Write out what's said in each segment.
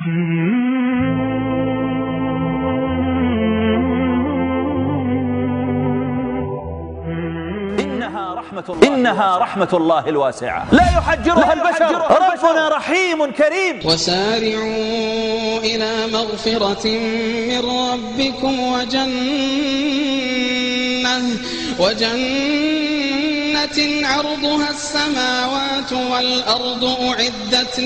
إنها رحمة الله الواسعة لا يحجرها البشر. ربنا رحيم كريم. وسارعوا إلى مغفرة من ربكم وجنة عرضها السماوات والأرض أعدت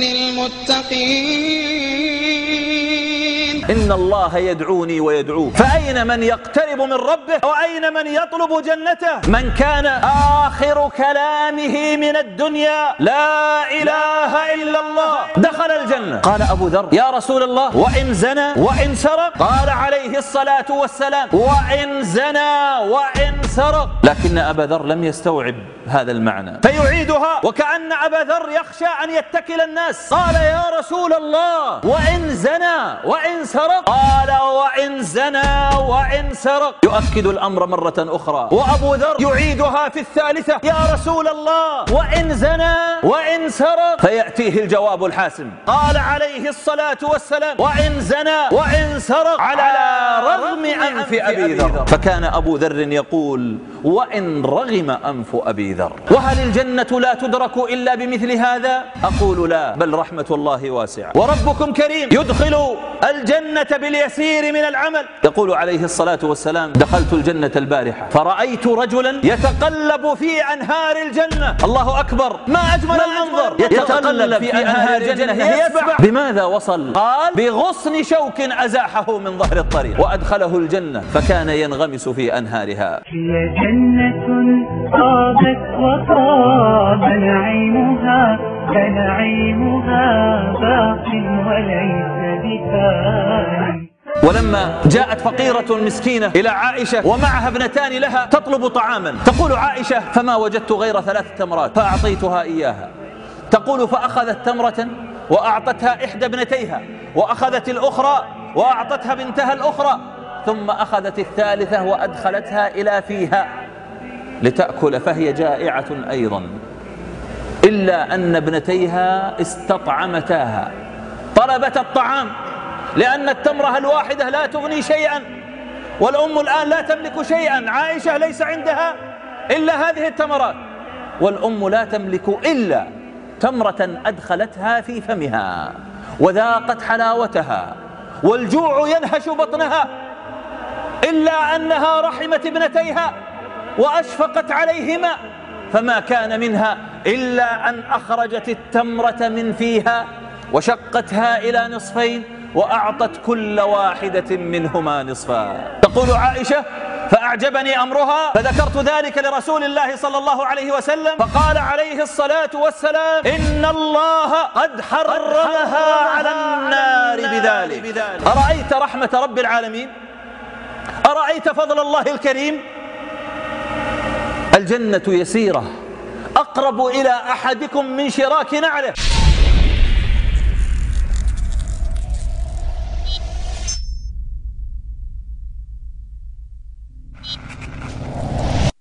للمتقين. إن الله يدعوني ويدعوه، فأين من يقترب من ربه وأين من يطلب جنته؟ من كان آخر كلامه من الدنيا لا إله إلا الله دخل الجنة. قال أبو ذر: يا رسول الله، وإن زنى وإن سرق؟ قال عليه الصلاة والسلام: وإن زنى وإن سرق. لكن أبا ذر لم يستوعب هذا المعنى فيعيدها، وكأن أبا ذر يخشى أن يتكل الناس. قال: يا رسول الله، وإن زنى وإن سرق؟ قال: وإن زنى وإن سرق. يؤكد الأمر مرة أخرى، وأبو ذر يعيدها في الثالثة: يا رسول الله، وإن زنى وإن سرق؟ فيأتيه الجواب الحاسم. قال عليه الصلاة والسلام: وإن زنى وإن سرق على رغم أنف أبي ذر. فكان أبو ذر يقول: وإن رغم أنف أبي ذر. وهل الجنة لا تدرك إلا بمثل هذا؟ أقول لا، بل رحمة الله واسعة، وربكم كريم يدخل الجنة باليسير من العمل. يقول عليه الصلاة والسلام: دخلت الجنة البارحة فرأيت رجلا يتقلب في أنهار الجنة. الله أكبر، ما أجمل المنظر، يتقلب في أنهار الجنة يسبح. بماذا وصل؟ قال: بغصن شوك أزاحه من ظهر الطريق وأدخله الجنة فكان ينغمس في أنهارها. هي جنة طابت وطاب نعيمها، فنعيمها باق وليس بفان. ولما جاءت فقيرة مسكينة إلى عائشة ومعها ابنتان لها تطلب طعاما، تقول عائشة: فما وجدت غير 3 تمرات فأعطيتها إياها. تقول: فأخذت تمرة وأعطتها إحدى ابنتيها، وأخذت الأخرى وأعطتها بنتها الأخرى، ثم أخذت الثالثة وأدخلتها إلى فيها لتأكل، فهي جائعة أيضا، إلا أن ابنتيها استطعمتاها، طلبت الطعام، لأن التمرة الواحدة لا تغني شيئا، والأم الآن لا تملك شيئا. عائشة ليس عندها إلا هذه التمرات، والأم لا تملك إلا تمرة أدخلتها في فمها وذاقت حلاوتها، والجوع ينهش بطنها، إلا أنها رحمت ابنتيها وأشفقت عليهما، فما كان منها إلا أن أخرجت التمرة من فيها وشقتها إلى نصفين وأعطت كل واحدة منهما نصفا. تقول عائشة: فأعجبني أمرها فذكرت ذلك لرسول الله صلى الله عليه وسلم، فقال عليه الصلاة والسلام: إن الله قد حرمها على النار بذلك. أرأيت رحمة رب العالمين؟ أرأيت فضل الله الكريم؟ الجنة يسيرة، أقرب إلى أحدكم من شراك نعله.